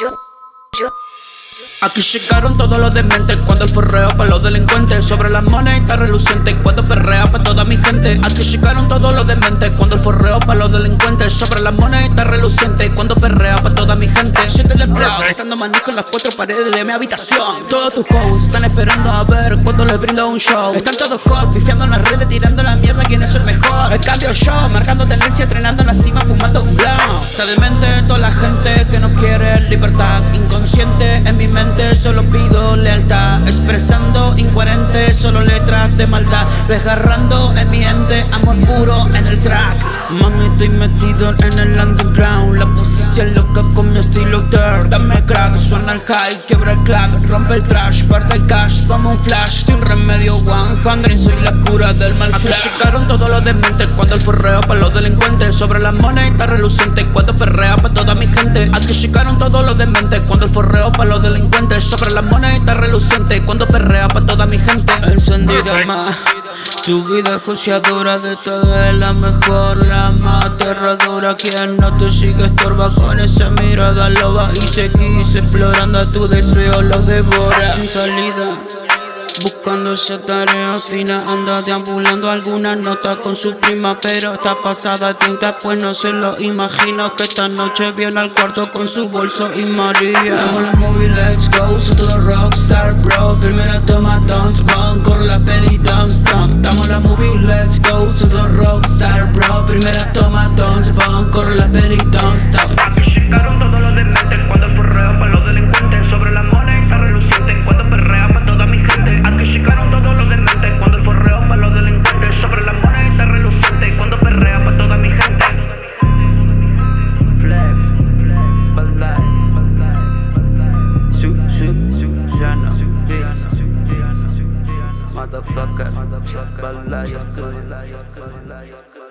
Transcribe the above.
yo. Aquí llegaron todos los dementes cuando el forreo pa' los delincuentes. Sobre las moneditas relucientes cuando perrea pa' toda mi gente. Aquí llegaron todos los dementes cuando el forreo pa' los delincuentes. Sobre las moneditas relucientes cuando perrea pa' toda mi gente. Siete el blog, estando manejo en las cuatro paredes de mi habitación. Todos tus hoes están esperando a ver cuando les brindo un show. Están todos hot, pifiando en las redes, tirando la mierda, quién es el mejor. El cambio yo, marcando tendencia, entrenando en la cima, fumando un blunt. Está demente toda la gente que no quiere libertad. Inconsciente en mi mente solo pido lealtad, expresando incoherente, solo letras de maldad, desgarrando en mi ente, amor puro en el track. Mami, estoy metido en el underground, la posición loca con mi estilo dirt. Dame crack, suena el high, quiebra el clack, rompe el trash, parte el cash, somos un flash, sin remedio 100, soy la cura del mal flash. Aquí llegaron todos los dementes cuando el forreo pa' los delincuentes. Sobre las moneditas relucientes cuando perrea pa' toda mi gente. Aquí llegaron todos los dementes cuando el forreo pa' los delincuentes. Sobre las moneditas relucientes cuando perrea pa' toda mi gente. Encendida más, tu vida es joseadora, de todo es la mejor, la más aterradora. Quien no te sigue estorba con esa mirada loba y seguís explorando a tu deseo, lo devora. Sin salida, buscando esa tarea fina, anda deambulando alguna nota con su prima, pero está pasada de tinta, pues no se lo imagina que esta noche viene al cuarto con su bolso y María. Estamos en la movie, let's go, soy todo rockstar, bro. Primera toma, don't spawn, corre la peli, don't stop. Estamos en la movie, let's go, soy todo rockstar, bro. Primera toma, don't spawn, corre la peli, don't stop. Aquí llegaron todos los dementes cuando el forreo pa' los delincuentes. Sobre la moneda reluciente cuando perrea pa' toda mi gente. Aquí llegaron todos los dementes cuando el forreo pa' los delincuentes. Sobre la moneda reluciente cuando perrea pa' toda mi gente. Flex, Bad Lights, Jano, Motherfucker, Bad Lights.